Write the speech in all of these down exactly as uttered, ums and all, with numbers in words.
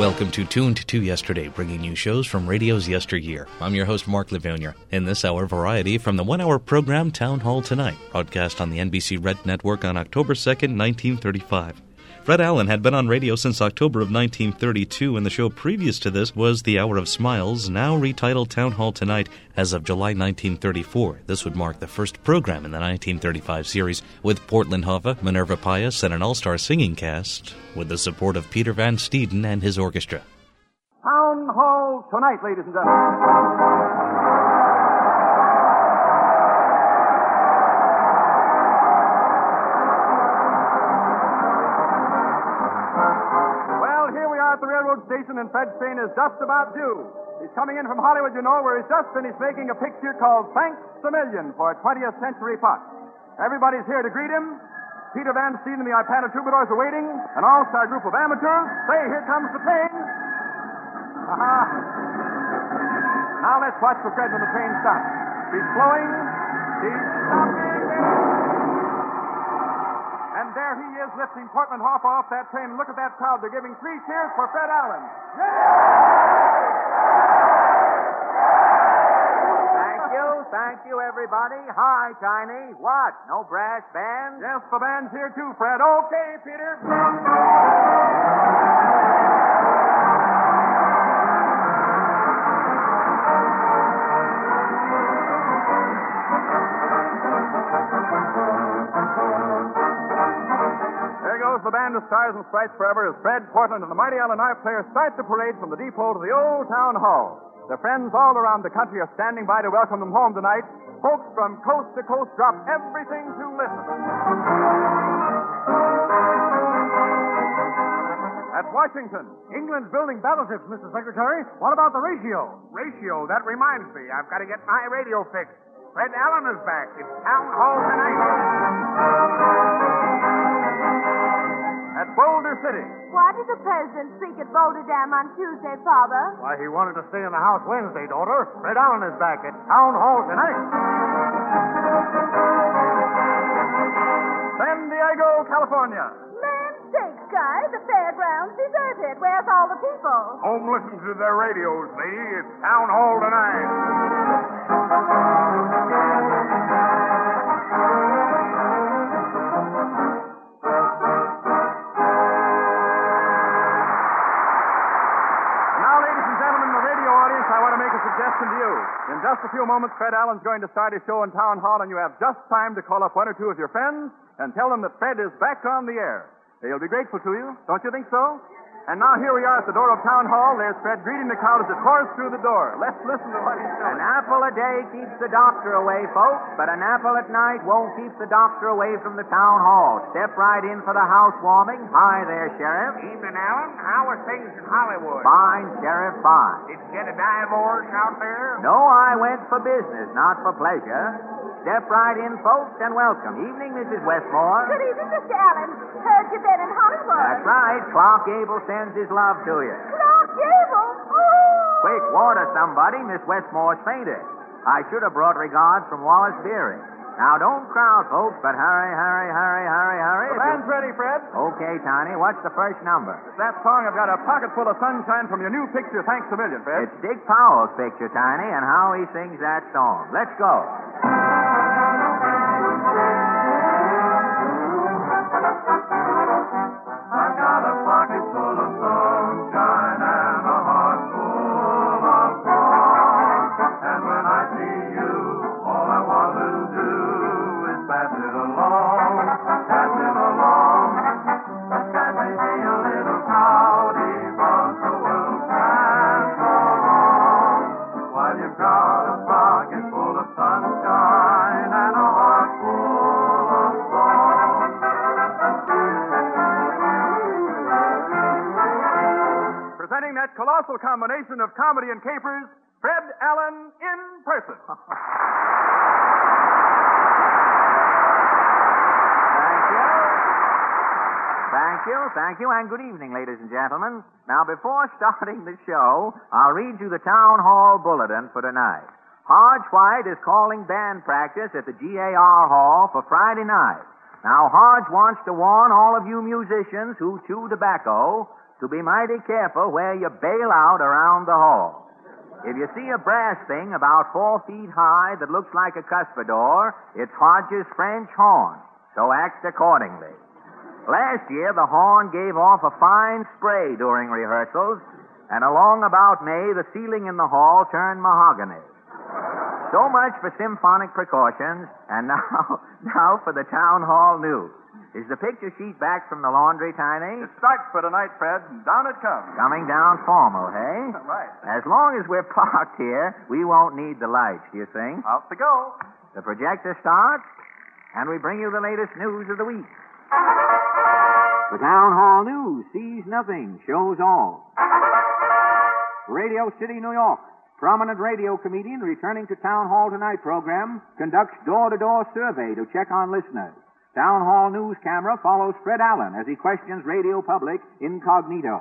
Welcome to Tuned to Yesterday, bringing you shows from radio's yesteryear. I'm your host, Mark Livonia. In this hour, variety from the one-hour program Town Hall Tonight, broadcast on the N B C Red Network on October second, nineteen thirty-five. Fred Allen had been on radio since October of nineteen thirty-two, and the show previous to this was The Hour of Smiles, now retitled Town Hall Tonight as of July nineteen thirty-four. This would mark the first program in the nineteen thirty-five series, with Portland Hova, Minerva Pius, and an all-star singing cast, with the support of Peter Van Steeden and his orchestra. Town Hall Tonight, ladies and gentlemen. At the railroad station, and Fred's train is just about due. He's coming in from Hollywood, you know, where he's just finished making a picture called Thanks a Million for twentieth Century Fox. Everybody's here to greet him. Peter Van Steeden and the Ipana Troubadours are waiting. An all-star group of amateurs. Say, here comes the train. Aha. Now let's watch for Fred when the train stops. She's slowing. She's stopping. And there he is, lifting Portland Hop off that train. Look at that crowd. They're giving three cheers for Fred Allen. Thank you. Thank you, everybody. Hi, Tiny. What? No brass band? Yes, the band's here, too, Fred. Okay, Peter. The band of Stars and Stripes Forever as Fred, Portland, and the Mighty Allen Harp players start the parade from the depot to the old town hall. Their friends all around the country are standing by to welcome them home tonight. Folks from coast to coast drop everything to listen. At Washington, England's building battleships, Mister Secretary. What about the ratio? Ratio? That reminds me. I've got to get my radio fixed. Fred Allen is back. It's Town Hall Tonight. At Boulder City. Why did the president speak at Boulder Dam on Tuesday, Father? Why, he wanted to stay in the house Wednesday, daughter. Fred Allen is back at Town Hall Tonight. San Diego, California. Land sakes, guys, the fairground's deserted. Where's all the people? Home listen to their radios, lady. It's Town Hall Tonight. Suggestion to you. In just a few moments, Fred Allen's going to start his show in Town Hall, and you have just time to call up one or two of your friends and tell them that Fred is back on the air. They'll be grateful to you. Don't you think so? And now here we are at the door of Town Hall. There's Fred greeting the crowd as it pours through the door. Let's listen to what he's saying. An apple a day keeps the doctor away, folks, but an apple at night won't keep the doctor away from the town hall. Step right in for the housewarming. Hi there, Sheriff. Evening, Allen. How are things in Hollywood? Fine, Sheriff, fine. Did you get a divorce out there? No, I went for business, not for pleasure. Step right in, folks, and welcome. Evening, Missus Westmore. Good evening, Mister Allen. Heard you've been in Hollywood. That's right. Clark Gable sends his love to you. Clark Gable? Oh! Quick, water somebody. Miss Westmore's fainted. I should have brought regards from Wallace Beery. Now, don't crowd, folks, but hurry, hurry, hurry, hurry, hurry. The band's ready, Fred. Okay, Tiny. What's the first number? It's that song, I've got a pocket full of sunshine from your new picture, Thanks a Million, Fred. It's Dick Powell's picture, Tiny, and how he sings that song. Let's go. I've got a pocket full of sunshine and a heart full of song. And when I see you, all I want to do is pass it along, pass it along. That may be a little cloudy, but the world can go wrong. While you've got a pocket full of sunshine and a heart full of song. Presenting that colossal combination of comedy and capers, Fred Allen in person. Thank you. Thank you, thank you, and good evening, ladies and gentlemen. Now, before starting the show, I'll read you the Town Hall Bulletin for tonight. Hodge White is calling band practice at the G A R Hall for Friday night. Now, Hodge wants to warn all of you musicians who chew tobacco to be mighty careful where you bail out around the hall. If you see a brass thing about four feet high that looks like a cuspidor, it's Hodge's French horn, so act accordingly. Last year, the horn gave off a fine spray during rehearsals, and along about May, the ceiling in the hall turned mahogany. So much for symphonic precautions, and now, now for the town hall news. Is the picture sheet back from the laundry, Tiny? It starts for tonight, Fred, and down it comes. Coming down formal, hey? Right. As long as we're parked here, we won't need the lights, do you think? Off to go. The projector starts, and we bring you the latest news of the week. The Town Hall News sees nothing, shows all. Radio City, New York. Prominent radio comedian returning to Town Hall Tonight program conducts door-to-door survey to check on listeners. Town Hall News camera follows Fred Allen as he questions radio public incognito.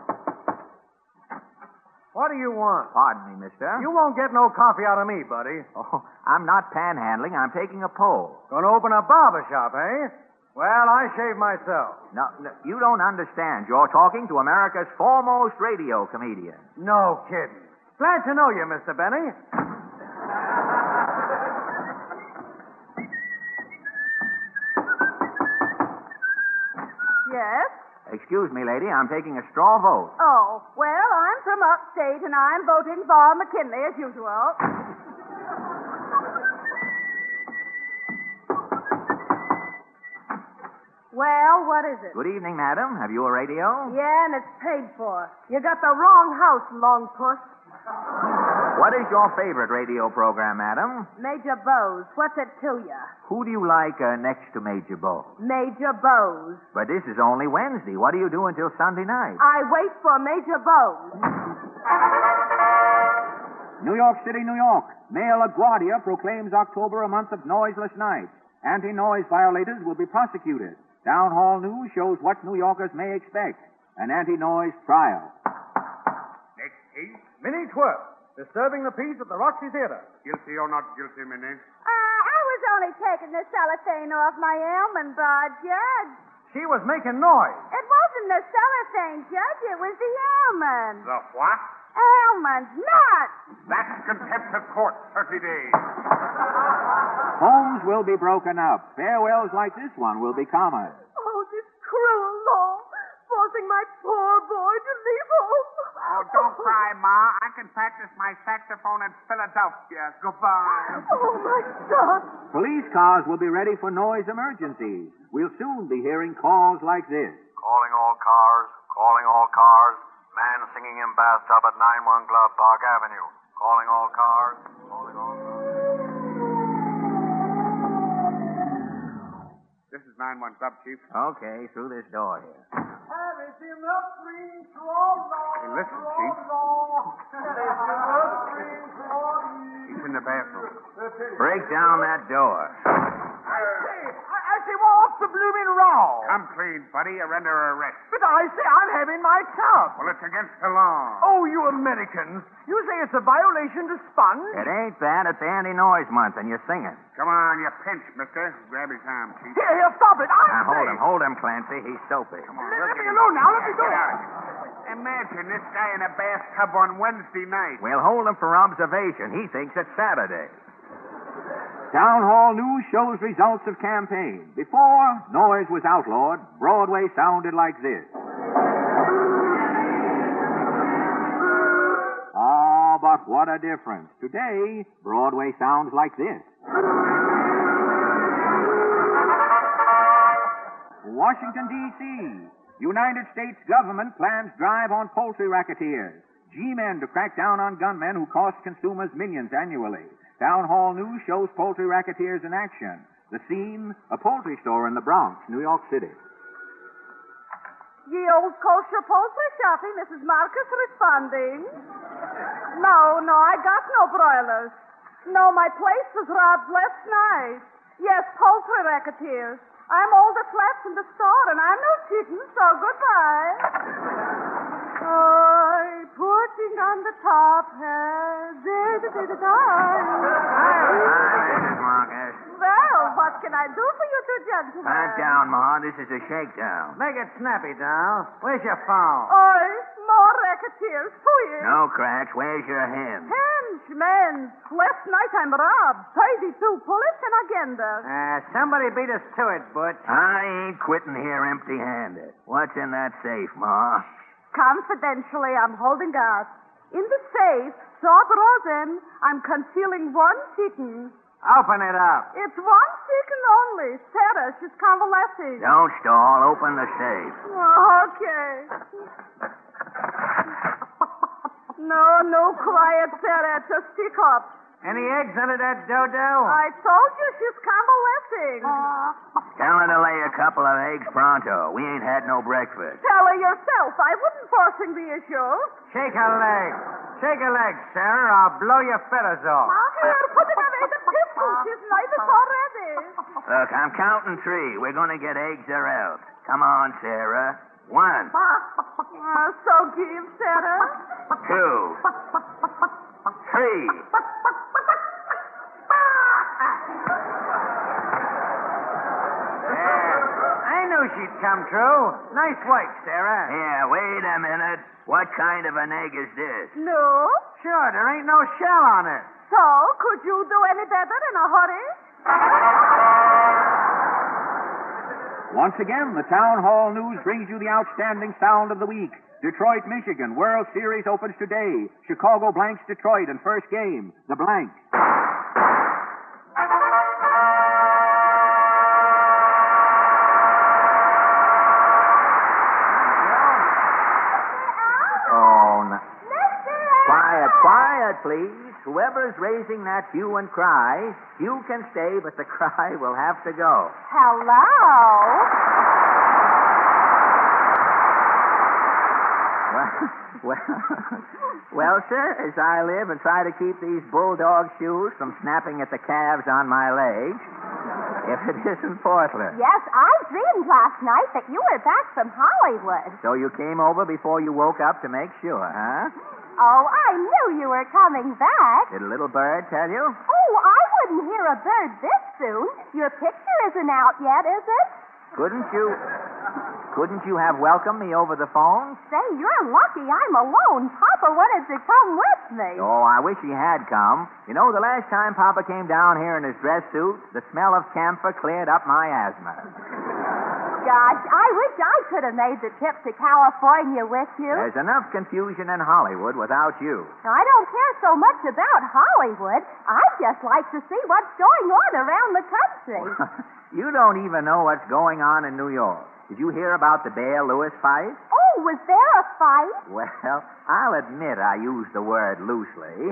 What do you want? Pardon me, mister. You won't get no coffee out of me, buddy. Oh, I'm not panhandling. I'm taking a poll. Gonna open a barber shop, eh? Well, I shave myself. No, no, you don't understand. You're talking to America's foremost radio comedian. No kidding. Glad to know you, Mister Benny. Yes? Excuse me, lady. I'm taking a straw vote. Oh, well, I'm from upstate, and I'm voting for McKinley as usual. Well, what is it? Good evening, madam. Have you a radio? Yeah, and it's paid for. You got the wrong house, long puss. What is your favorite radio program, madam? Major Bose. What's it to you? Who do you like uh, next to Major Bo? Major Bose. But this is only Wednesday. What do you do until Sunday night? I wait for Major Bose. New York City, New York. Mayor LaGuardia proclaims October a month of noiseless nights. Anti-noise violators will be prosecuted. Town Hall News shows what New Yorkers may expect. An anti-noise trial. Next case. Minnie Twerp, disturbing the peace at the Roxy Theater. Guilty or not guilty, Minnie? Uh, I was only taking the cellophane off my almond bar, Judge. She was making noise. It wasn't the cellophane, Judge. It was the almond. The what? Almond, nuts. That's contempt of court, thirty days. Homes will be broken up. Farewells like this one will be common. Oh, this cruel law, forcing my poor boy to leave home. Oh, don't cry, Ma. I can practice my saxophone in Philadelphia. Goodbye. Oh, my son. Police cars will be ready for noise emergencies. We'll soon be hearing calls like this. Calling all cars, calling all cars. Man singing in bathtub at nine one Glove Park Avenue. Calling all cars, calling all cars. This is nine one Club, Chief. Okay, through this door here. Hey, listen, Chief. He's in the bathroom. Break down that door. I say, what's the blooming row? Come clean, buddy. You're under arrest. But I say I'm having my tub. Well, it's against the law. Oh, you Americans. You say it's a violation to sponge? It ain't that. It's anti-noise month, and you're singing. Come on, you pinch, mister. Grab his arm, Chief. Here, here, stop it. I Now, say. hold him. Hold him, Clancy. He's soapy. Come on, Let, look let me at him. alone now. Let me go. Get out. Imagine this guy in a bathtub on Wednesday night. We'll hold him for observation. He thinks it's Saturday. Town Hall News shows results of campaign. Before noise was outlawed, Broadway sounded like this. Ah, but what a difference. Today, Broadway sounds like this. Washington, D C United States government plans drive on poultry racketeers. G-men to crack down on gunmen who cost consumers millions annually. Town Hall News shows poultry racketeers in action. The scene, a poultry store in the Bronx, New York City. Ye old kosher poultry shopping, Missus Marcus responding. No, no, I got no broilers. No, my place was robbed last night. Yes, poultry racketeers. I'm all that's left in the store, and I'm no chicken, so goodbye. I putting on the top hat. Hi, Missus Marcus. Well, what can I do for you Mister Gentleman. Pipe down, Ma. This is a shakedown. Make it snappy, Doll. Where's your phone? Oi, more racketeers, please. No cracks. Where's your hand? Henchmen. Last night I'm robbed. thirty-two bullets and agenda. Uh, somebody beat us to it, Butch. I ain't quitting here empty-handed. What's in that safe, Ma? Confidentially, I'm holding guard. In the safe, Sob Rosen, I'm concealing one chicken. Open it up. It's one chicken only. Sarah, she's convalescing. Don't stall. Open the safe. Okay. No, no quiet, Sarah. Just pick up. Any eggs under that dodo? I told you she's convalescing. Tell her to lay a couple of eggs pronto. We ain't had no breakfast. Tell her yourself. I wouldn't forcing the issue. Shake her leg. Shake her leg, Sarah. I'll blow your feathers off. Here, put it away the pistol. She's nervous already. Look, I'm counting three. We're going to get eggs or else. Come on, Sarah. One, Uh, so give, Sarah. two, three. I knew she'd come true. Nice work, Sarah. Yeah, wait a minute. What kind of an egg is this? No. Sure, there ain't no shell on it. So, could you do any better in a hurry? Once again, the Town Hall News brings you the outstanding sound of the week. Detroit, Michigan. World Series opens today. Chicago blanks Detroit in first game. The blank. Oh, no. Quiet, quiet, please. Whoever's raising that hue and cry, you can stay, but the cry will have to go. Hello? Well, well, well, sir, as I live and try to keep these bulldog shoes from snapping at the calves on my legs, if it isn't Portland. Yes, I dreamed last night that you were back from Hollywood. So you came over before you woke up to make sure, huh? Oh, I knew you were coming back. Did a little bird tell you? Oh, I wouldn't hear a bird this soon. Your picture isn't out yet, is it? Couldn't you... Couldn't you have welcomed me over the phone? Say, you're lucky I'm alone. Papa wanted to come with me. Oh, I wish he had come. You know, the last time Papa came down here in his dress suit, the smell of camphor cleared up my asthma. Gosh, I wish I could have made the trip to California with you. There's enough confusion in Hollywood without you. I don't care so much about Hollywood. I'd just like to see what's going on around the country. You don't even know what's going on in New York. Did you hear about the Bear Lewis fight? Oh, was there a fight? Well, I'll admit I use the word loosely.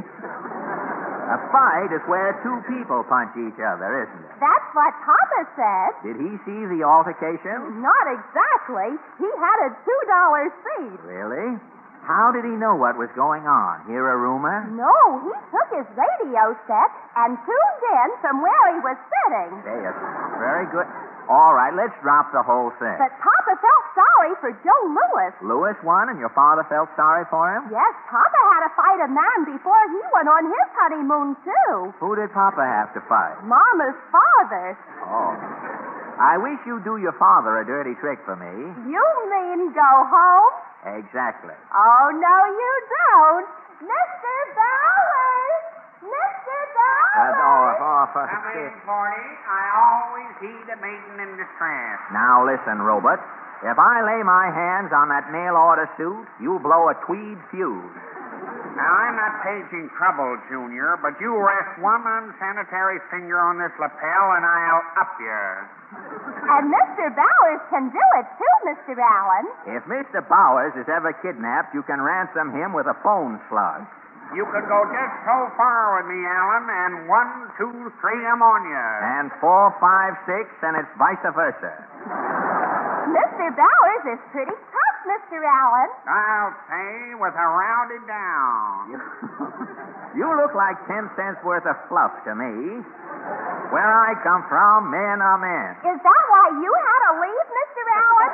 A fight is where two people punch each other, isn't it? That's what Papa said. Did he see the altercation? Not exactly. He had a two dollar seat. Really? How did he know what was going on? Hear a rumor? No, he took his radio set and tuned in from where he was sitting. Say, it's very good. All right, let's drop the whole thing. But Papa felt sorry for Joe Lewis. Lewis won, and your father felt sorry for him? Yes, Papa had to fight a man before he went on his honeymoon, too. Who did Papa have to fight? Mama's father. Oh. I wish you'd do your father a dirty trick for me. You mean go home? Exactly. Oh, no, you don't. Mister Bowers! Mister Bowers! Uh, oh, oh, for Come in, Forty. I always heed a maiden in distress. Now listen, Robert. If I lay my hands on that mail order suit, you'll blow a tweed fuse. Now, I'm not paging trouble, Junior, but you rest one unsanitary finger on this lapel and I'll up you. And Mister Bowers can do it, too, Mister Allen. If Mister Bowers is ever kidnapped, you can ransom him with a phone slug. You could go just so far with me, Allen, and one, two, three, I'm on you. And four, five, six, and it's vice versa. Mister Bowers is pretty tough, Mister Allen. I'll say, with a rounded down. You, you look like ten cents worth of fluff to me. Where I come from, men are men. Is that why you had to leave, Mister Allen?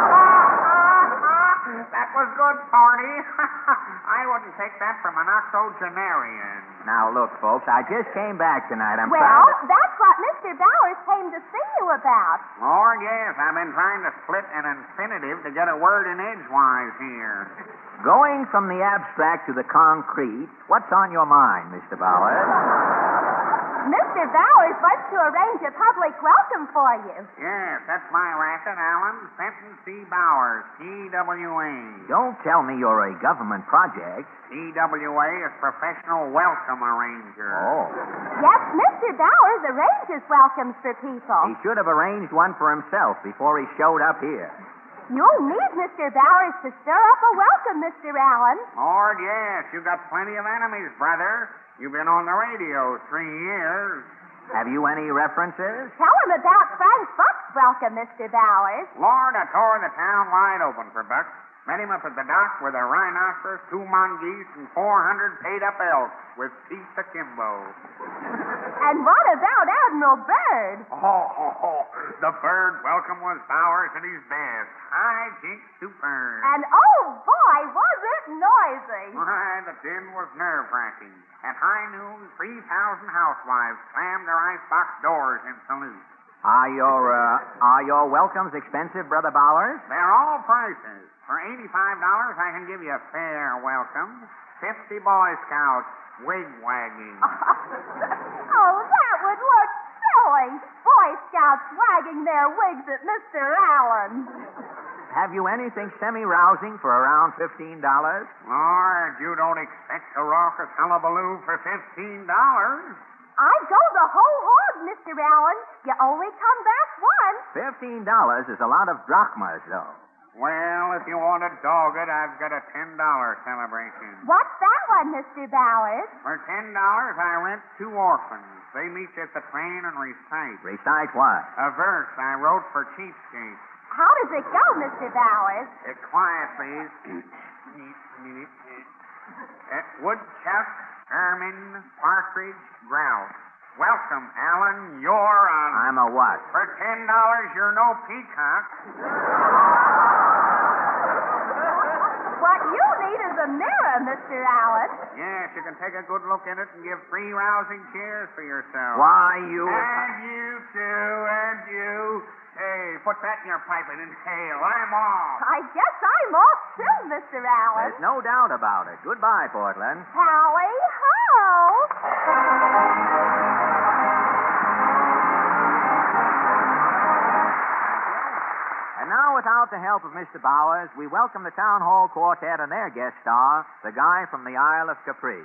That was good, Forty. I wouldn't take that from an octogenarian. Now, look, folks, I just came back tonight. I'm Well, trying to... that's what what Mister Bowers came to see you about. Lord, yes. I've been trying to split an infinitive to get a word in edgewise here. Going from the abstract to the concrete, what's on your mind, Mister Bowers? Mister Bowers wants to arrange a public welcome for you. Yes, that's my racket, Alan. Fenton C. Bowers, T W A. Don't tell me you're a government project. T W A is Professional Welcome Arranger. Oh. Yes, Mister Bowers arranges welcomes for people. He should have arranged one for himself before he showed up here. You'll need Mister Bowers to stir up a welcome, Mister Allen. Lord, yes. You got plenty of enemies, brother. You've been on the radio three years. Have you any references? Tell him about Frank Buck's welcome, Mister Bowers. Lord, I tore the town wide open for Buck. Met him up at the dock with a rhinoceros, two mongoose, and four hundred paid-up elks with teeth akimbo. And what about Admiral Byrd? Oh, oh, oh, the Bird welcome was Bowers at his best. High jinks superb. And oh boy, was it noisy. Why, the din was nerve-wracking. At high noon, three thousand housewives slammed their icebox doors in salute. Are your, uh, are your welcomes expensive, Brother Bowers? They're all prices. For eighty-five dollars, I can give you a fair welcome. Fifty Boy Scouts, wig wagging. Oh, that would look silly. Boy Scouts wagging their wigs at Mister Allen. Have you anything semi-rousing for around fifteen dollars? Lord, you don't expect a raucous hullabaloo for fifteen dollars. I'd go the whole hog, Mister Allen. You only come back once. Fifteen dollars is a lot of drachmas, though. Well, if you want to dog it, I've got a ten dollar celebration. What's that one, Mister Bowers? For ten dollars, I rent two orphans. They meet you at the train and recite. Recite what? A verse I wrote for Cheapskate. How does it go, Mister Bowers? Uh, quiet, please. uh, woodchuck, ermine, partridge, grouse. Welcome, Alan. You're on. I'm a what? For ten dollars, you're no peacock. What you need is a mirror, Mister Allen. Yes, you can take a good look in it and give three rousing cheers for yourself. Why, you... And you, too, and you. Hey, put that in your pipe and inhale. I'm off. I guess I'm off too, Mister Allen. There's no doubt about it. Goodbye, Portland. Tally ho! And now, without the help of Mister Bowers, we welcome the Town Hall Quartet and their guest star, the guy from the Isle of Capri.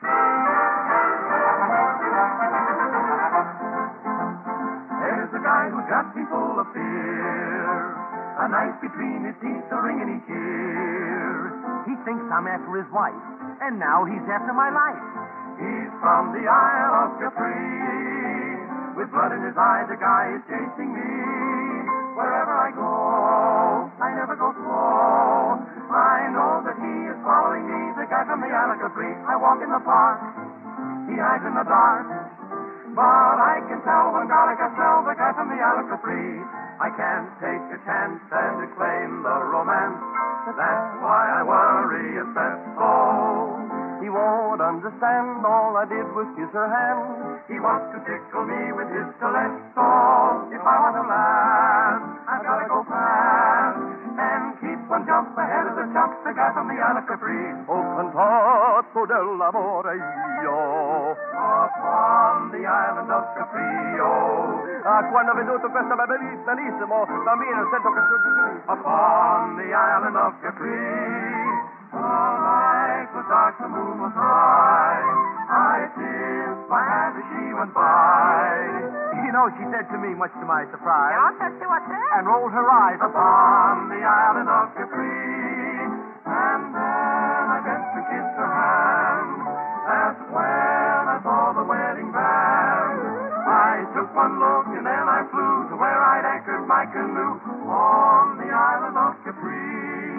There's a guy who's got me full of fear, a knife between his teeth, a ring in each ear. He thinks I'm after his wife, and now he's after my life. He's from the Isle of Capri. With blood in his eye, the guy is chasing me. Wherever I go, I never go slow. I know that he is following me, the guy from the Isle of Capri. I walk in the park, he hides in the dark. But I can tell when garlic I smell the guy from the Isle of Capri. I can't take a chance and claim the romance. That's why I worry and fret so. He won't understand, all I did was kiss her hand. He wants to tickle me with his stiletto. If I want to laugh, I've got to go fast and keep one jump ahead of the chump, the guy from the Isle of Capri. Oh, cantato dell'amore io. Upon the island of Capri, oh. Ah, quando ho veduto questa bellissimo bambino, sento che... Upon the island of Capri, the night was dark, the moon was high. I tipped my hand as she went by. You know, she said to me, much to my surprise, And rolled her eyes upon the island of Capri. And then I bent to kiss her hand. That's when I saw the wedding band. I took one look and then I flew to where I'd anchored my canoe on the island of Capri.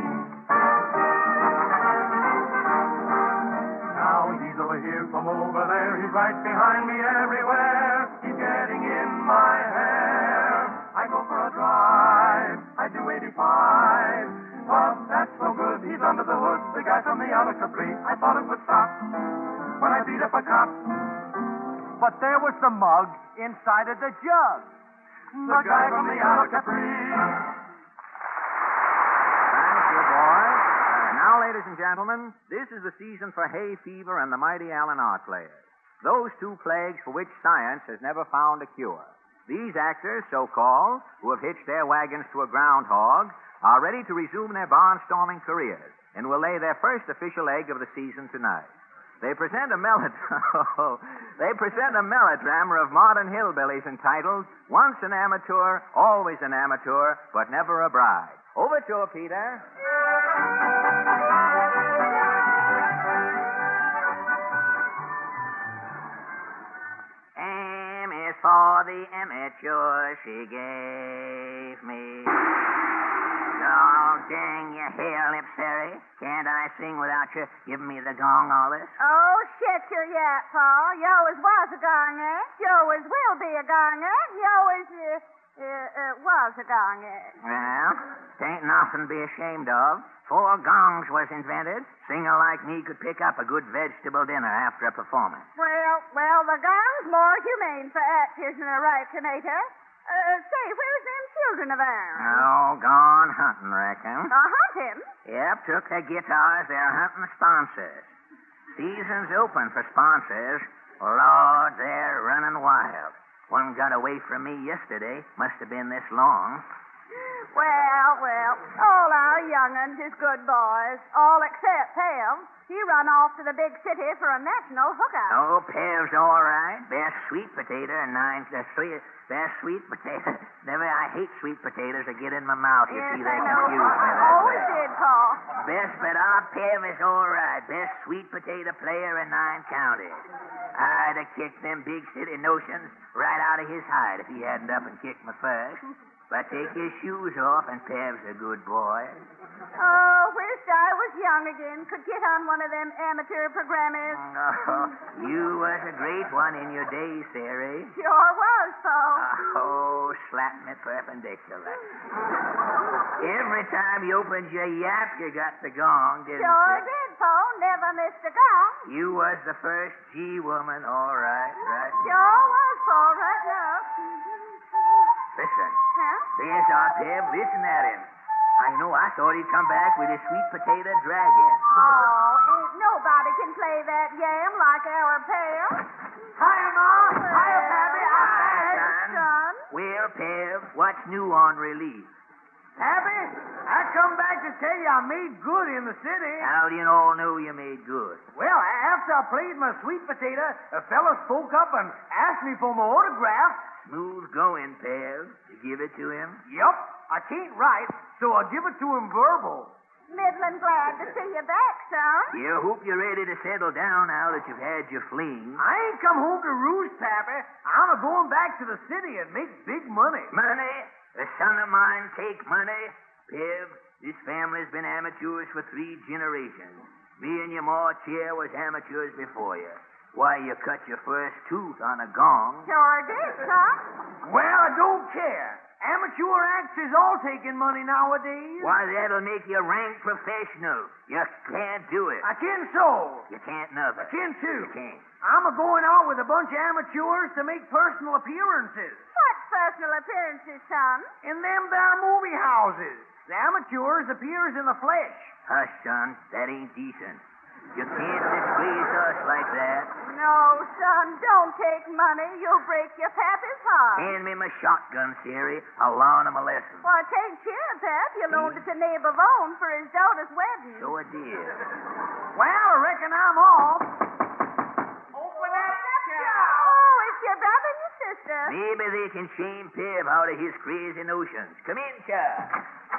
Now he's over here from over there. He's right behind me everywhere. He's getting in my hair. I go for a drive. I do eighty-five. But that's no good. He's under the hood. The guy from the Isle of Capri. I thought it would stop when I beat up a cop. but there was the mug inside of the jug. The guy from the Isle of Capri. Thank you, boys. Uh, now, ladies and gentlemen, this is the season for hay fever and the mighty Allen art players. Those two plagues for which science has never found a cure. These actors, so-called, who have hitched their wagons to a groundhog, are ready to resume their barnstorming careers and will lay their first official egg of the season tonight. They present a melod- They present a melodrama of modern hillbillies entitled Once an Amateur, Always an Amateur, But Never a Bride. Overture, Peter. M is for the amateur she gave me. Oh, dang your hair lips, Harry. Can't I sing without you giving me the gong all this? Oh, shut your yap, Paul. You always was a gonger. You always will be a gonger. You always uh, uh, uh, was a gonger. Well, tain't nothing to be ashamed of. Four gongs was invented. Singer like me could pick up a good vegetable dinner after a performance. Well, well, the gong's more humane for actors than a ripe tomato. Uh, say, where's them children of ours? Oh, gone hunting, reckon. Uh, hunting? Yep, took their guitars. They're hunting sponsors. Season's open for sponsors. Lord, they're running wild. One got away from me yesterday. Must have been this long. Well, well, all our young'uns is good boys. All except Pam. He run off to the big city for a national hookup. Oh, Pev's all right. Best sweet potato and nine... Uh, sweet, best sweet potato. Never, I hate sweet potatoes that get in my mouth. You yes, see, I they know. confuse me. that Always way. did, Paul. Best, but our Pev is all right. Best sweet potato player in nine counties. I'd have kicked them big city notions right out of his hide if he hadn't up and kicked me first. But take his shoes off, and Pev's a good boy. Oh, wished I was young again. Could get on one of them amateur programmers. Oh, you was a great one in your days, Sarah. Sure was, Paul. Oh, slap me perpendicular. Every time you opened your yap, you got the gong, didn't Sure you? did, Paul. Never missed a gong. You was the first G woman, all right, right. Sure was, Paul, right now. Listen. Huh? There's our Pev. Listen at him. I know, I thought he'd come back with his sweet potato dragon. Oh, ain't nobody can play that game like our pair. Hiya, Ma. Hiya, Pappy. Hi, son. Son. Well, Pev, what's new on release? Happy? I come back to tell you I made good in the city. How do you all know you made good? Well, after I played my sweet potato, a fella spoke up and asked me for my autograph. Smooth going, Pev. You give it to him? Yup, I can't write, so I give it to him verbal. Middlin' glad to see you back, son. You hope you're ready to settle down now that you've had your fling. I ain't come home to roost, Pappy. I'm a going back to the city and make big money. Money? A son of mine take money? Pev, this family's been amateurs for three generations. Me and your ma Chair was amateurs before you. Why, you cut your first tooth on a gong. Sure did, son. Well, I don't care. Amateur acts is all taking money nowadays. Why, that'll make you rank professional. You can't do it. I can so. You can't neither. I can too. You can't. I'm a going out with a bunch of amateurs to make personal appearances. What personal appearances, son? In them there movie houses. The amateurs appears in the flesh. Hush, son. That ain't decent. You can't disgrace us like that. No, son, don't take money. You'll break your pappy's heart. Hand me my shotgun, Siri. I'll learn him a lesson. Well, take cheer, Pap. You loaned it to neighbor Vaughn for his daughter's wedding. So I did. Well, I reckon I'm off. Open up, Oh, it's your brother and your sister. Maybe they can shame Pev out of his crazy notions. Come in, child.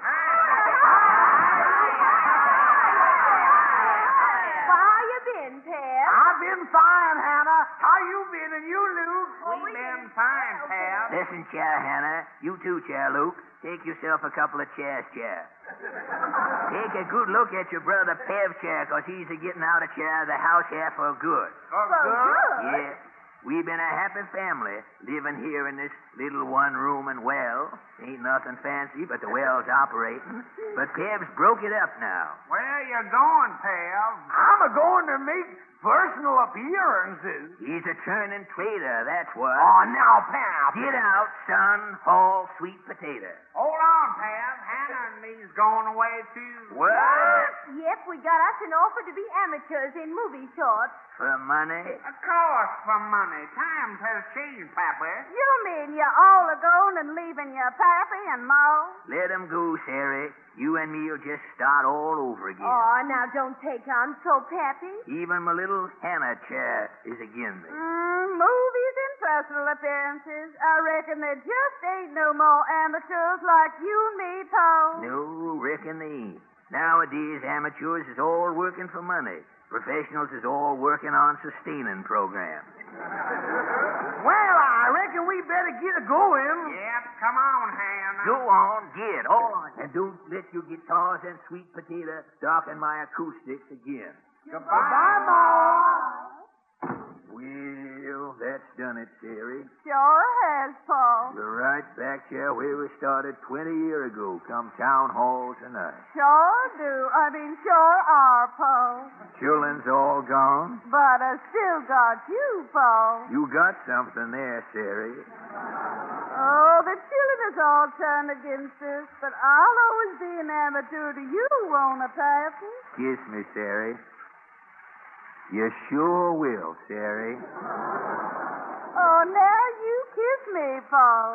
How you been, Pap? I've been fine, Hannah. How you been and you, Luke? We been fine, Pab. Listen, Chair Hannah. You too, Chair Luke. Take yourself a couple of chairs, Chair. Take a good look at your brother Pev, Chair, because he's a getting out of chair of the house here for good. For Well, good? good. Yeah. we've been a happy family living here in this little one-rooming well. Ain't nothing fancy, but the well's operating. But Peb's broke it up now. Where you going, Peb? I'm a going to make personal appearances. He's a turning trader, that's what. Oh, now, Pap. Get out, son. Haul sweet potato. Hold on, Peb. Hannah and me's going away, too. What? Yep, we got us an offer to be amateurs in movie shorts. For money? Of course, for money. Times has changed, Papa. You mean you all are going and leaving your pappy and ma? Let 'em go, Sarah. You and me'll just start all over again. Oh, now don't take on so peppy. Even my little Hannah chair is again me. Mm, movies and personal appearances. I reckon there just ain't no more amateurs like you and me, Paul. No, reckon they ain't. Nowadays, amateurs is all working for money. Professionals is all working on sustaining programs. Well, I reckon we better get a going. Yep, come on, Hannah. Go on, get on. And don't let your guitars and sweet potato darken my acoustics again. Goodbye, Bye, Ma. Well, that's done it, Sarah. Sure has, Paul. We're right back here where we started twenty years ago, come town hall tonight. Sure do. I mean, sure are, Paul. Children's all gone. But I still got you, Paul. You got something there, Sarah. Oh, the children is all turned against us, but I'll always be an amateur to you, won't I, Pappy? Kiss me, Sarah. You sure will, Sarah. Oh, now you kiss me, Paul.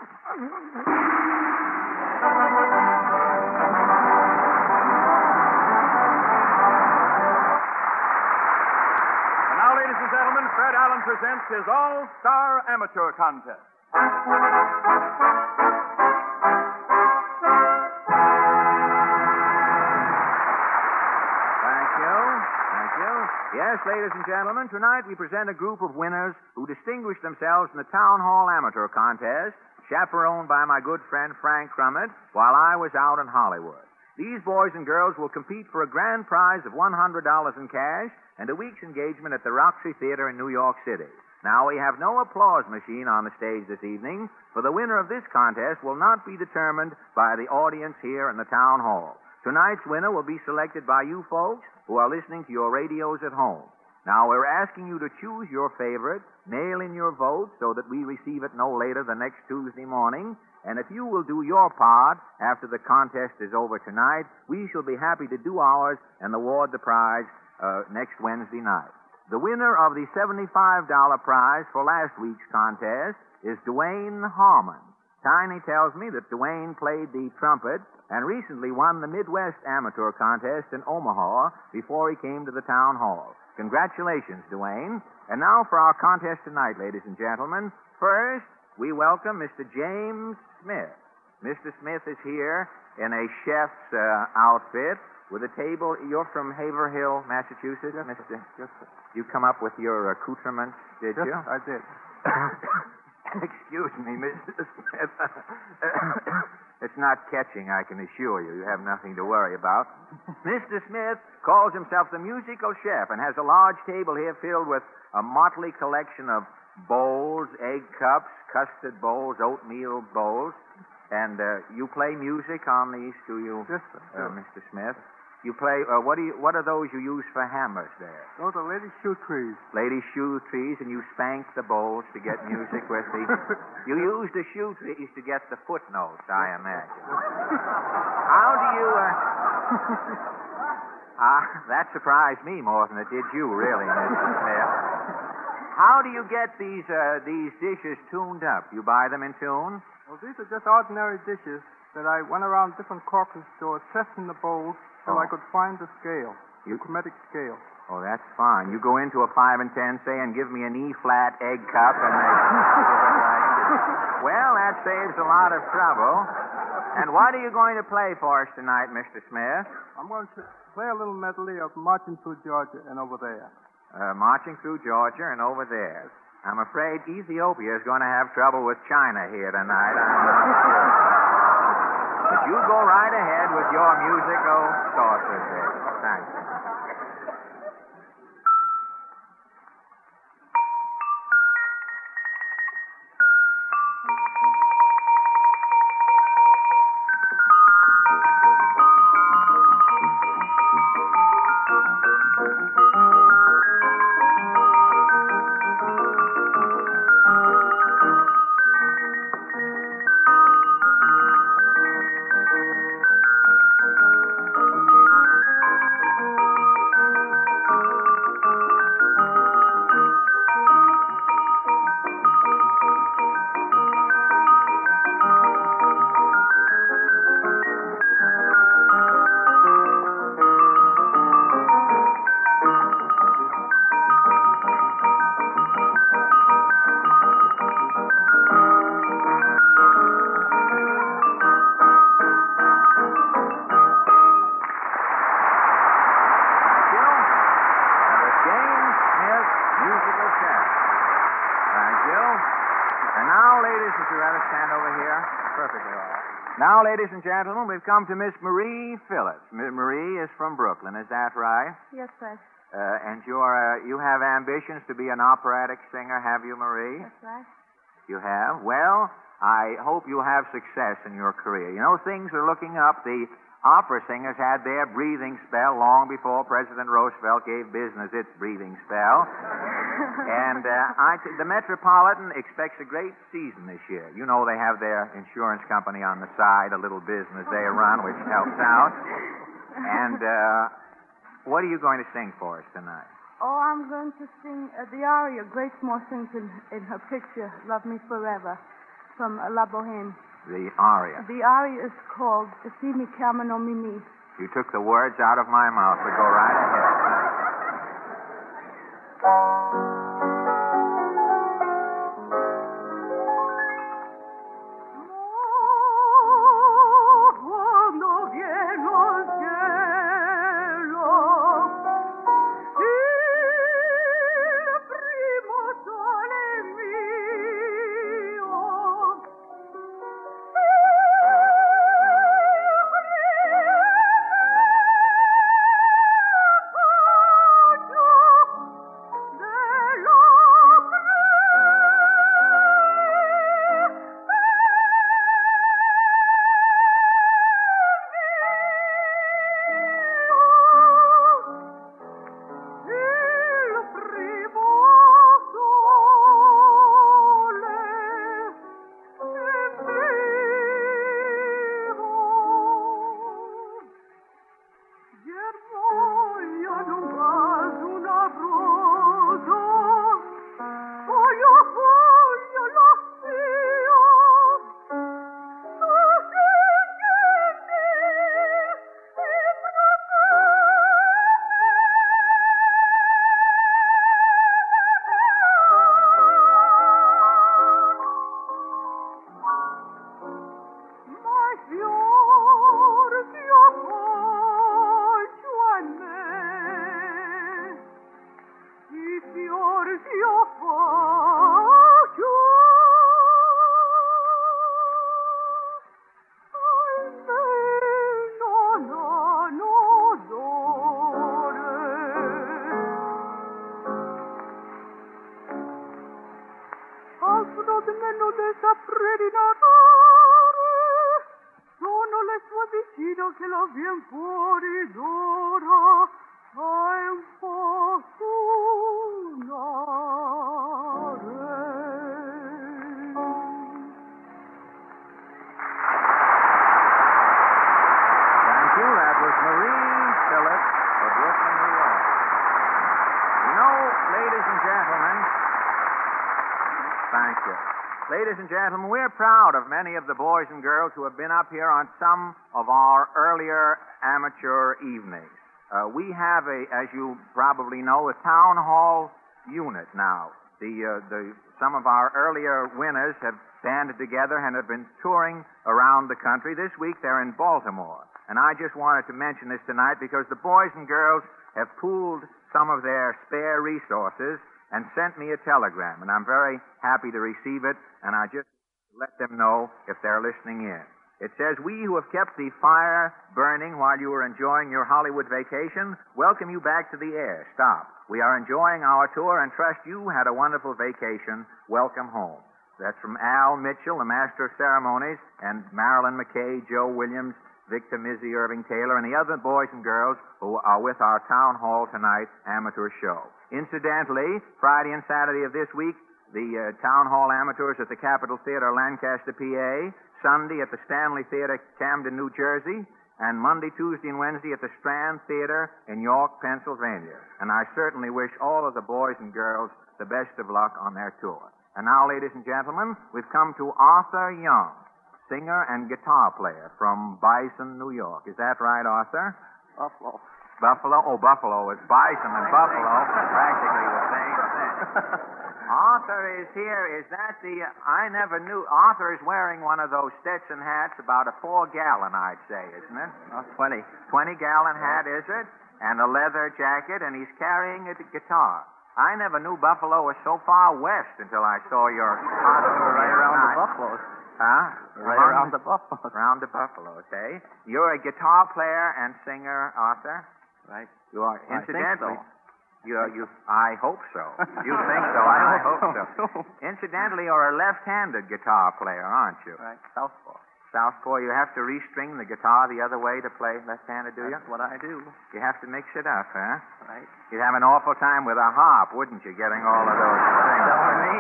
And now, ladies and gentlemen, Fred Allen presents his All-Star Amateur Contest. Yes, ladies and gentlemen, tonight we present a group of winners who distinguished themselves in the Town Hall Amateur Contest, chaperoned by my good friend Frank Crummett, while I was out in Hollywood. These boys and girls will compete for a grand prize of one hundred dollars in cash and a week's engagement at the Roxy Theater in New York City. Now, we have no applause machine on the stage this evening, for the winner of this contest will not be determined by the audience here in the Town Hall. Tonight's winner will be selected by you folks who are listening to your radios at home. Now, we're asking you to choose your favorite, mail in your vote so that we receive it no later than next Tuesday morning. And if you will do your part after the contest is over tonight, we shall be happy to do ours and award the prize uh, next Wednesday night. The winner of the seventy-five dollars prize for last week's contest is Dwayne Harmon. Tiny tells me that Dwayne played the trumpet and recently won the Midwest Amateur Contest in Omaha before he came to the Town Hall. Congratulations, Dwayne. And now for our contest tonight, ladies and gentlemen. First, we welcome Mister James Smith. Mister Smith is here in a chef's uh, outfit with a table. You're from Haverhill, Massachusetts, yes, Mister Yes, sir. You come up with your accoutrements, did yes, you? I did. Excuse me, Mister Smith. It's not catching, I can assure you. You have nothing to worry about. Mister Smith calls himself the musical chef and has a large table here filled with a motley collection of bowls, egg cups, custard bowls, oatmeal bowls. And uh, you play music on these, do you, yes, sir. Uh, Mister Smith? You play, uh, what do you, what are those you use for hammers there? Those are lady shoe trees. Lady shoe trees, and you spank the bowls to get music with the... You use the shoe trees to get the footnotes, I imagine. How do you, uh... Ah, that surprised me more than it did you, really, Mister Smith. How do you get these, uh, these dishes tuned up? You buy them in tune? Well, these are just ordinary dishes that I went around different corker stores testing the bowls so Oh. I could find the scale, You- the chromatic scale. Oh, that's fine. You go into a five and ten, say, and give me an E-flat egg cup, and they give it like this. Well, that saves a lot of trouble. And what are you going to play for us tonight, Mister Smith? I'm going to play a little medley of Marching Through Georgia and Over There. Uh, marching through Georgia and over there. I'm afraid Ethiopia is going to have trouble with China here tonight. I'm not sure. But you go right ahead with your musical sauces there. Thank you. Now, ladies and gentlemen, we've come to Miss Marie Phillips. Miss Marie is from Brooklyn, is that right? Yes, Fred. Uh, and you are, uh, you have ambitions to be an operatic singer, have you, Marie? That's right. You have? Well, I hope you'll have success in your career. You know, things are looking up. The opera singers had their breathing spell long before President Roosevelt gave business its breathing spell. And uh, I t- the Metropolitan expects a great season this year. You know they have their insurance company on the side, a little business they run, which helps out. And uh, what are you going to sing for us tonight? Oh, I'm going to sing uh, the aria Grace Moore sings in, in her picture, Love Me Forever, from uh, La Boheme. The aria. The aria is called Si mi chiamano Mimi. You took the words out of my mouth, but go right ahead. Ladies and gentlemen, we're proud of many of the boys and girls who have been up here on some of our earlier amateur evenings. Uh, we have a, as you probably know, a town hall unit now. The, uh, the, some of our earlier winners have banded together and have been touring around the country. This week they're in Baltimore. And I just wanted to mention this tonight because the boys and girls have pooled some of their spare resources and sent me a telegram, and I'm very happy to receive it, and I just let them know if they're listening in. It says, "We who have kept the fire burning while you were enjoying your Hollywood vacation welcome you back to the air. Stop. We are enjoying our tour and trust you had a wonderful vacation. Welcome home." That's from Al Mitchell, the Master of Ceremonies, and Marilyn McKay, Joe Williams, Victor Mizzy, Irving Taylor, and the other boys and girls who are with our Town Hall Tonight amateur show. Incidentally, Friday and Saturday of this week, the uh, Town Hall amateurs at the Capitol Theater, Lancaster, P A, Sunday at the Stanley Theater, Camden, New Jersey, and Monday, Tuesday, and Wednesday at the Strand Theater in York, Pennsylvania. And I certainly wish all of the boys and girls the best of luck on their tour. And now, ladies and gentlemen, we've come to Arthur Young, singer and guitar player from Bison, New York. Is that right, Arthur? Buffalo. Buffalo? Oh, Buffalo. It's Bison and Buffalo. Practically the same thing. Arthur is here. Is that the... Uh, I never knew... Arthur is wearing one of those Stetson hats, about a four-gallon, I'd say, isn't it? Oh, twenty. twenty-gallon hat, is it? And a leather jacket, and he's carrying a guitar. I never knew Buffalo was so far west until I saw your costume right around tonight. the buffaloes. Huh? Right around the buffalo. Around the buffalo, okay. You're a guitar player and singer, Arthur? Right. You are. I think Incidentally, so. you, you, I hope so. You think so, and I hope so. Incidentally, you're a left-handed guitar player, aren't you? Right. Southpaw. Southpaw, you have to restring the guitar the other way to play left-handed, do you? That's what I do. You have to mix it up, huh? Right. You'd have an awful time with a harp, wouldn't you, getting all of those strings? Telling me?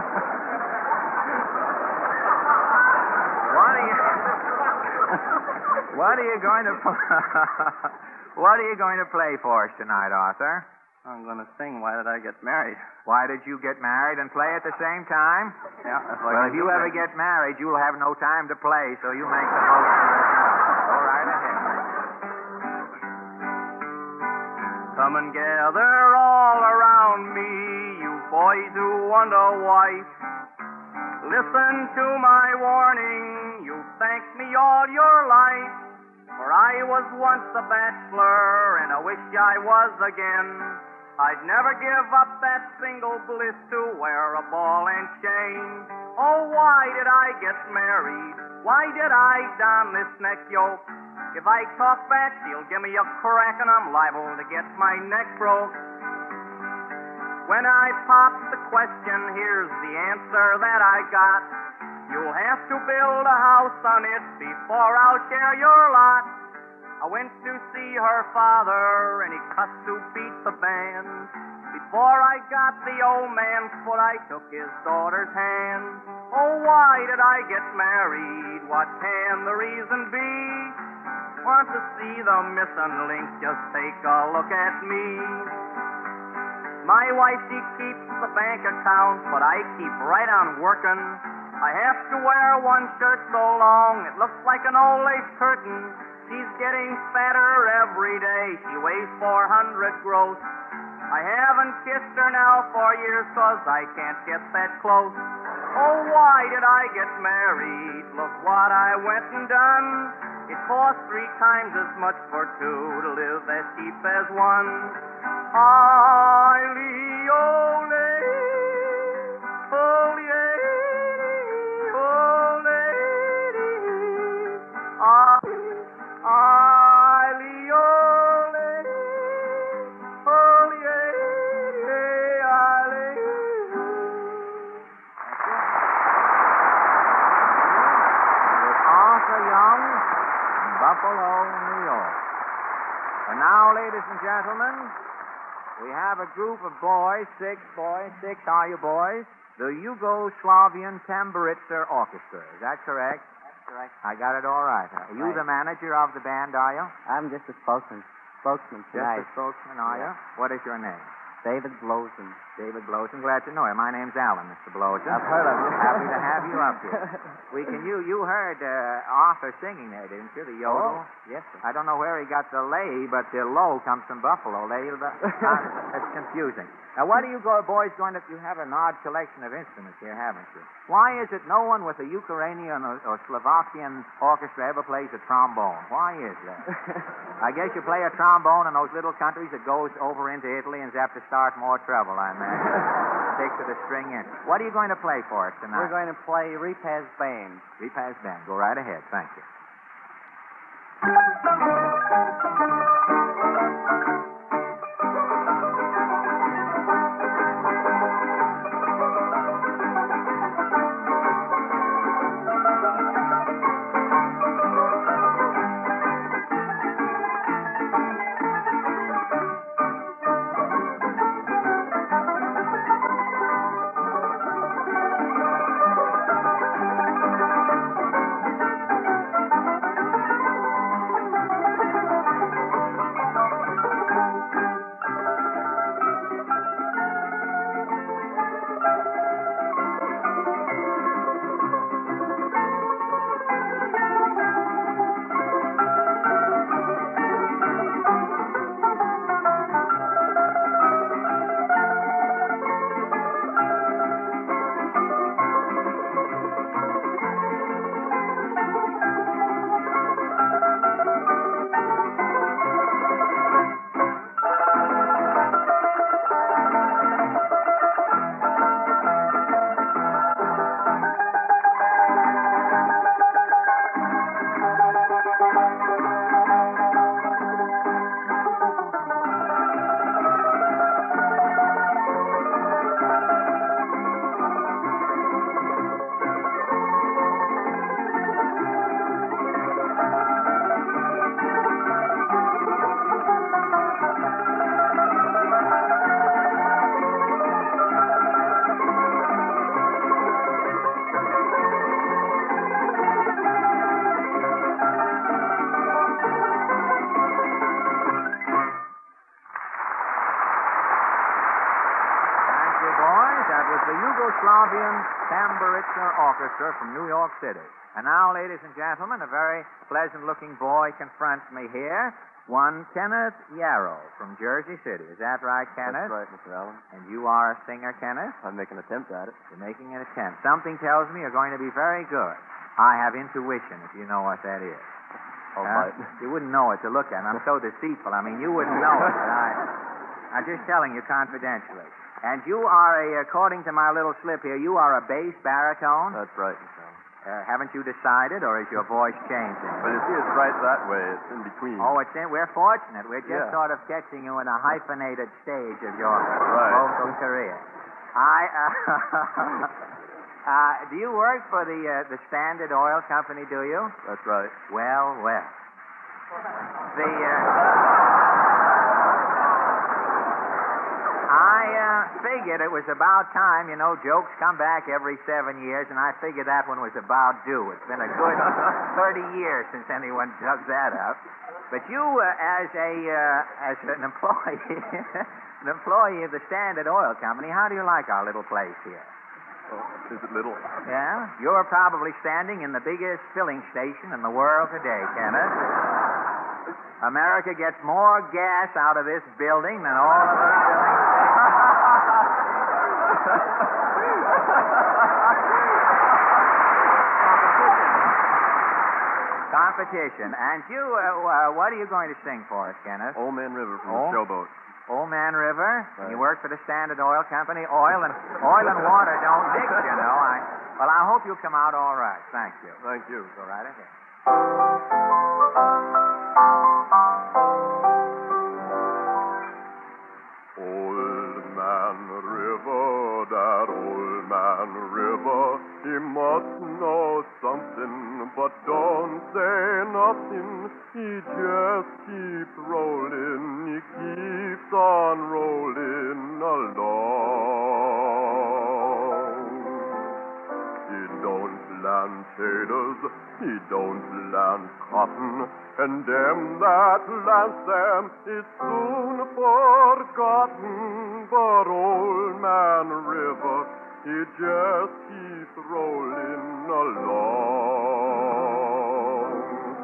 What are you... What are you going to... What are you going to play for us tonight, Arthur? I'm going to sing Why Did I Get Married? Why did you get married and play at the same time? Yeah. If I Well, can if you do ever that. get married, you'll have no time to play, so you make the most of it now. Go right ahead. Come and gather all around me, you boys who wonder why. Listen to my warning, you thank me all your life. For I was once a bachelor, and I wish I was again. I'd never give up that single bliss to wear a ball and chain. Oh, why did I get married? Why did I don this neck yoke? If I talk back, she'll give me a crack, and I'm liable to get my neck broke. When I popped the question, here's the answer that I got. You'll have to build a house on it before I'll share your lot. I went to see her father, and he cussed to beat the band. Before I got the old man's foot, I took his daughter's hand. Oh, why did I get married? What can the reason be? Want to see the missing link? Just take a look at me. My wife, she keeps the bank account, but I keep right on working. I have to wear one shirt so long, it looks like an old lace curtain. She's getting fatter every day, she weighs four hundred gross. I haven't kissed her now for years, cause I can't get that close. Oh, why did I get married? Look what I went and done. It costs three times as much for two to live as cheap as one. Ailey, oh, lady, oh, lady, oh, lady, ah, Ailey, oh, lady, oh, lady, Ailey. It was Arthur Young, Buffalo, New York. And now, ladies and gentlemen, we have a group of boys, six boys, six are you boys? The Yugoslavian Tamburitsa Orchestra. Is that correct? That's correct. I got it all right. Are you Right. the manager of the band, are you? I'm just a spokesman. Spokesman Just tonight. a spokesman, are you? What is your name? David Blowson. David Blowson. Glad to know you. My name's Alan, Mister Blowson. I've heard of you. Happy to have you up here. We can you you heard uh, Arthur singing there, didn't you? The yodel. Oh, yes, sir. I don't know where he got the lay, but the low comes from Buffalo. Lay, uh, that's confusing. Now, what are you go, boys going to? You have an odd collection of instruments here, haven't you? Why is it no one with a Ukrainian or, or Slovakian orchestra ever plays a trombone? Why is that? I guess you play a trombone in those little countries that goes over into Italy and is apt to start more trouble, I imagine. Stick to the string in. What are you going to play for us tonight? We're going to play Repaz Band. Repaz Band. Go right ahead. Thank you. Thank you. Yugoslavian Tamburica Orchestra from New York City. And now, ladies and gentlemen, a very pleasant-looking boy confronts me here. One Kenneth Yarrow from Jersey City. Is that right, Kenneth? That's right, Mister Allen. And you are a singer, Kenneth? I'm making an attempt at it. You're making an attempt. Something tells me you're going to be very good. I have intuition, if you know what that is. All Huh? right. You wouldn't know it to look at. I'm so deceitful. I mean, you wouldn't know it. But I, I'm just telling you confidentially. And you are a, according to my little slip here, you are a bass baritone. That's right, Mister Allen. Uh, haven't you decided, or is your voice changing? But you see, it's right that way. It's in between. Oh, it's in. We're fortunate. We're just Yeah. sort of catching you in a hyphenated stage of your Right. vocal career. I. Uh, uh, do you work for the uh, the Standard Oil Company? Do you? That's right. Well, well. The. Uh, I uh, figured it was about time. You know, jokes come back every seven years, and I figured that one was about due. It's been a good thirty years since anyone dug that up. But you, uh, as a uh, as an employee, an employee of the Standard Oil Company, how do you like our little place here? Oh, is it little? Yeah, you're probably standing in the biggest filling station in the world today, Kenneth. America gets more gas out of this building than all of the filling Competition. And you, uh, uh, what are you going to sing for us, Kenneth? Old Man River from Oh. the Showboat. Old Man River. Right. You work for the Standard Oil Company. Oil and oil and water don't mix, you know. I well, I hope you'll come out all right. Thank you. Thank you. Go right ahead. Old Man River, that old man River, he must know something, but don't say nothing. He just keeps rolling, he keeps on rolling along. He don't plant taters, he don't plant cotton, and them that plants them is soon forgotten. But old man River, he just keeps rolling along.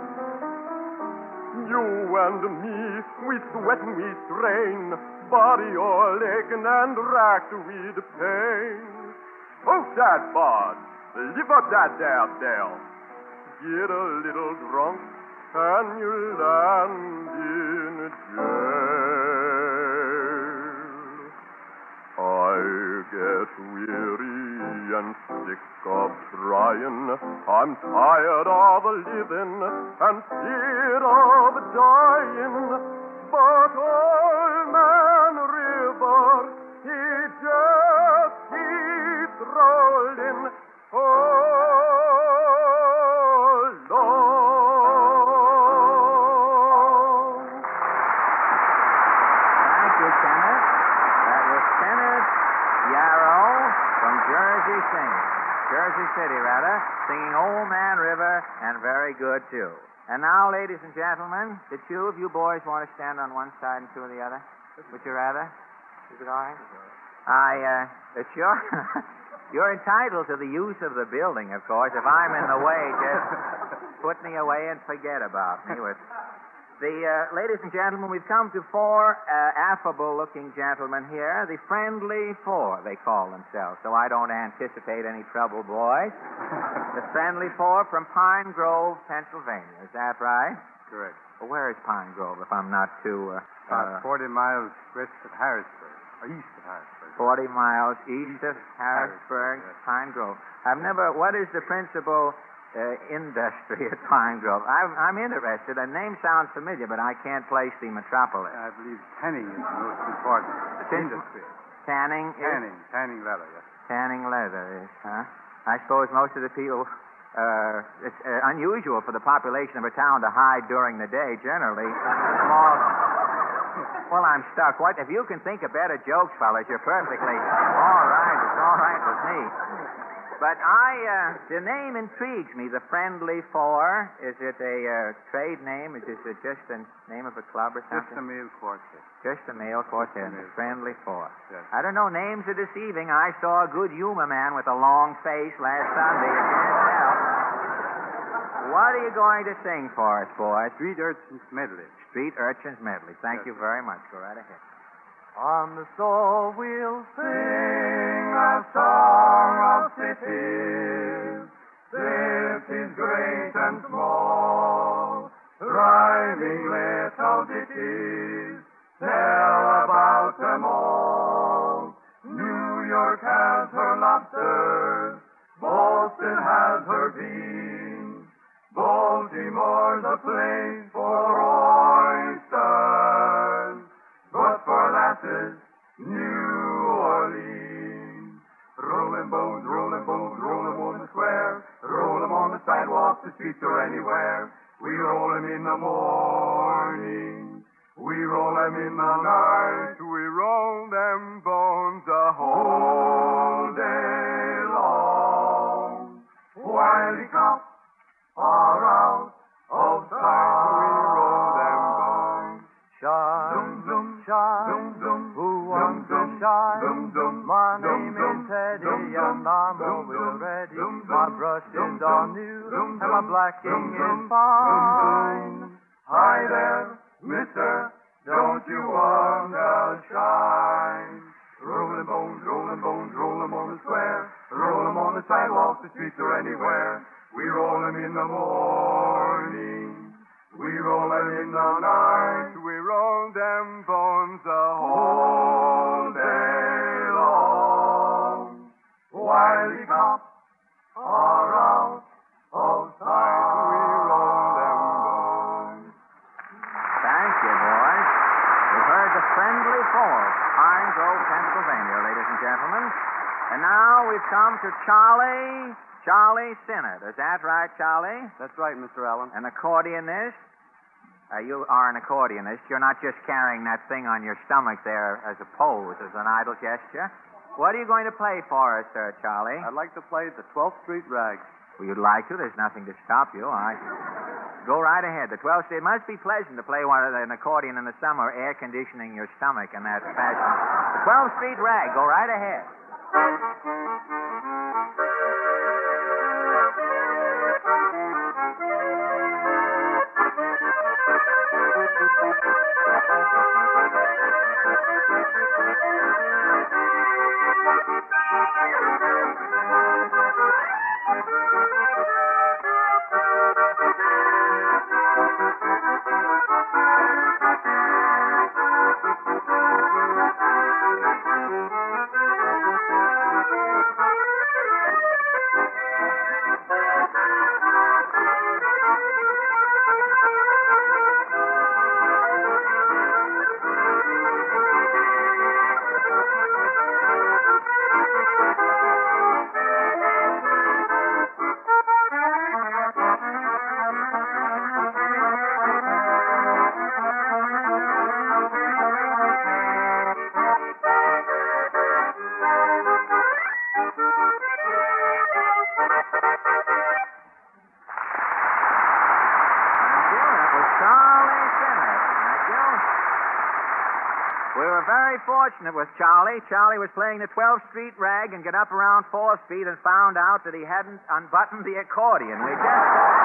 You and me, we sweat and we strain, body all aching and racked with pain. Oh, that bud, live up that there Dell. Get a little drunk and you land in jail. I get weary and sick of trying. I'm tired of living and scared of dying. But old man River, he just keeps rolling along. Thank you, Kenneth. That was Kenneth Yarrow from Jersey City. Jersey City, rather, singing Old Man River, and very good, too. And now, ladies and gentlemen, the two of you boys want to stand on one side and two on the other? Would you rather? Is it all right? I, uh, it's your... You're entitled to the use of the building, of course. If I'm in the way, just put me away and forget about me. With the uh, ladies and gentlemen, we've come to four uh, affable-looking gentlemen here. The Friendly Four, they call themselves, so I don't anticipate any trouble, boys. The Friendly Four from Pine Grove, Pennsylvania. Is that right? Correct. Well, where is Pine Grove, if I'm not too... Uh, About uh, forty miles west of Harrisburg, or east of Harrisburg. Forty miles east of Harrisburg, Pine Grove. I've never. What is the principal uh, industry at Pine Grove? I'm, I'm interested. The name sounds familiar, but I can't place the metropolis. I believe tanning is the most important industry. Tanning. Tanning, is, tanning leather. Yes. Tanning leather is, huh? I suppose most of the people. Uh, it's uh, unusual for the population of a town to hide during the day. Generally, small. Well, I'm stuck. What if you can think of better jokes, fellas? You're perfectly all right. It's all right with me. But I, uh, the name intrigues me, the Friendly Four. Is it a uh, trade name? Is it just the name of a club or Just something? a male quartet. Just a male quartet, the Friendly Four. Yes. I don't know, names are deceiving. I saw a good humor man with a long face last Sunday. You can't tell. What are you going to sing for us, boys? Street Urchins Medley. Street Urchins Medley. Thank Yes. you very much. Go right ahead. On the store we'll sing a song of cities, cities great and small, rhyming little ditties, tell about them all. New York has her lobsters, Boston has her beans, Baltimore's a place for oysters. But for lasses, New Orleans. Rolling bones, rolling bones, roll 'em on the square. Roll 'em on the sidewalk, the streets, or anywhere. We roll 'em in the morning. We roll 'em in the night. We roll them bones the whole day long. While the cops are out of sight, we roll them bones. Shine, Dum, dum, shine, dum, dum, who wants dum, to shine? dum, dum, My dum, name dum, is Teddy, dum, and dum, I'm dum, always dum, ready. dum, My dum, brush dum, is all dum, new, dum, and my dum, blacking dum, dum, is fine. dum, dum. Hi there, mister, don't you want to shine? Rolling bones, rolling bones, roll 'em on the square. Roll 'em on the sidewalk, the streets, or anywhere. We roll 'em in the morning. We roll 'em in the night. We roll them bones the whole day long. While the cops are out of sight, we roll them bones. Thank you, boys. We've heard the Friendly Four, Pine Grove, Pennsylvania, ladies and gentlemen. And now we've come to Charlie, Charlie Sinnott. Is that right, Charlie? That's right, Mister Allen. An accordionist? Uh, you are an accordionist. You're not just carrying that thing on your stomach there as a pose, as an idle gesture. What are you going to play for us, sir, Charlie? I'd like to play the twelfth Street Rag. Well, you'd like to. There's nothing to stop you. I go right ahead. The twelfth Street. It must be pleasant to play one of the, an accordion in the summer, air conditioning your stomach in that fashion. The twelfth Street Rag. Go right ahead. Fortunate with Charlie. Charlie was playing the twelfth Street Rag and got up around fourth Street and found out that he hadn't unbuttoned the accordion. We just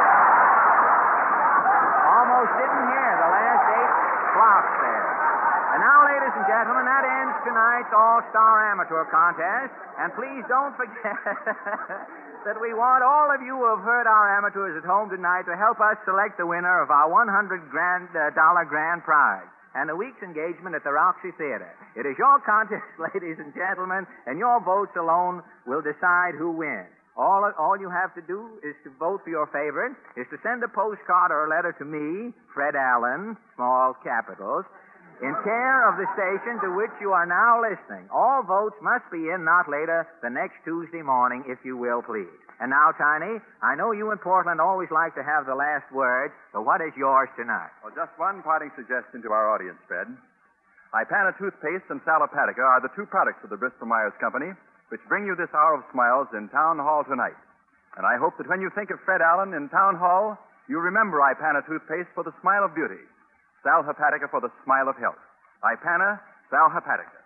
almost didn't hear the last eight clocks there. And now, ladies and gentlemen, that ends tonight's All-Star Amateur Contest. And please don't forget that we want all of you who have heard our amateurs at home tonight to help us select the winner of our one hundred grand, uh, dollar grand prize and a week's engagement at the Roxy Theater. It is your contest, ladies and gentlemen, and your votes alone will decide who wins. All, all you have to do is to vote for your favorite, is to send a postcard or a letter to me, Fred Allen, small capitals, in care of the station to which you are now listening. All votes must be in not later than next Tuesday morning, if you will, please. And now, Tiny, I know you in Portland always like to have the last word, so what is yours tonight? Well, just one parting suggestion to our audience, Fred. Ipana toothpaste and Salopatica are the two products of the Bristol Myers Company, which bring you this hour of smiles in Town Hall tonight. And I hope that when you think of Fred Allen in Town Hall, you remember Ipana toothpaste for the smile of beauty, Sal Hepatica for the smile of health. Ipana, Sal Hepatica.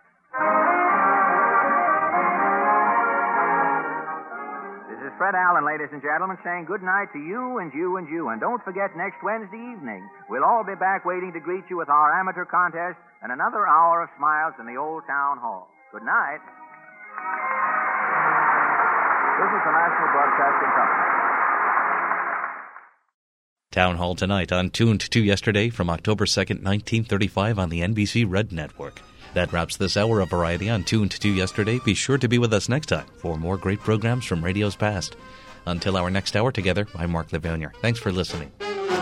This is Fred Allen, ladies and gentlemen, saying good night to you and you and you. And don't forget, next Wednesday evening, we'll all be back waiting to greet you with our amateur contest and another hour of smiles in the old town hall. Good night. This is the National Broadcasting Company. Town Hall tonight on Tuned to Yesterday from October second, nineteen thirty-five on the N B C Red Network. That wraps this hour of variety on Tuned to Yesterday. Be sure to be with us next time for more great programs from radio's past. Until our next hour together, I'm Mark Livonia. Thanks for listening.